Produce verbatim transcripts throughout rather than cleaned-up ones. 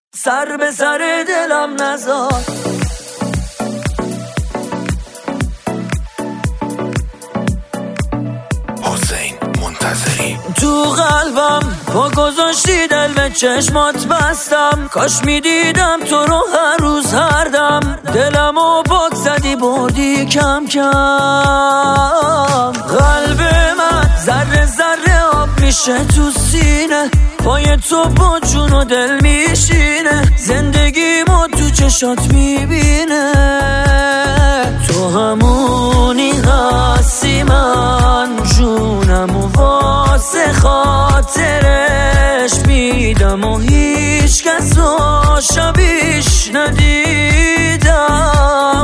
سر به سر دلم نذار. حسین منتظری. تو قلبم با گذاشتی دل به چشمات بستم، کاش میدیدم تو رو هر روز هر دم. دلمو پاک زدی بردی کم کم. قلب من ذره ذره آب میشه تو سینه، پای تو با جون و دل میشینه. زندگیمو تو چشات میبینه، تو همونی هستی من جونم و واسه خاطرش میدم و هیچ کس رو شبیش ندیدم.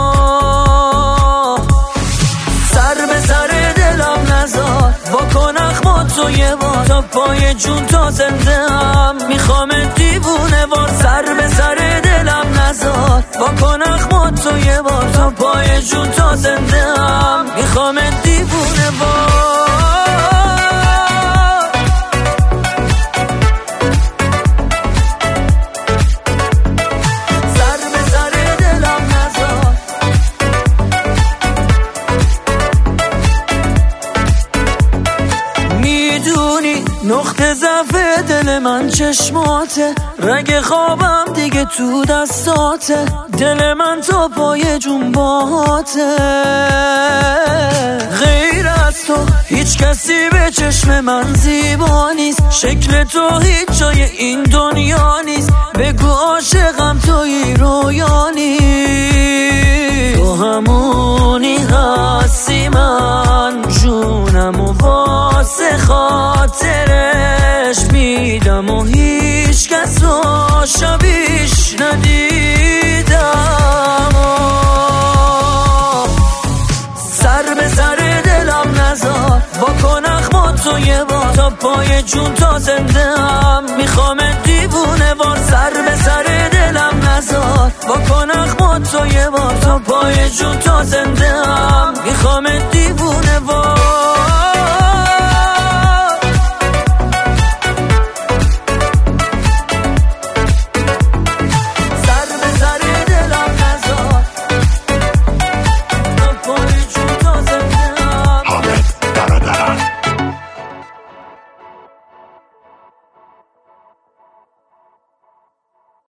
سر به سر دلم نذار، بکن اخما تو یه بار تا پای جون تا زنده هم میخوام دیوونه وار. سر به سر دلم نذار، بکن اخما تو یه بار تا پای جون تا زنده هم میخوام دیوونه وار. نقطه ضعف دل من چشماته، رگ خوابم دیگه تو دستاته. دل من تا پای جون باهاته، غیر از تو هیچ کسی به چشم من زیبا نیست. شکل تو هیچ جای این دنیا نیست، بگو عاشقم تویی رویا نیست. تو همونی هستی من جونم و واسه خاطرش میدم و هیچ کس رو شبیش ندیدم. سر به سر دلم نذار، بکن اخما تو یه بار تا پای جون تا زنده هم میخوام دیوونه وار. سر به سر دلم نذار، بکن اخما تو یه بار تا پای جون تا زنده هم میخوام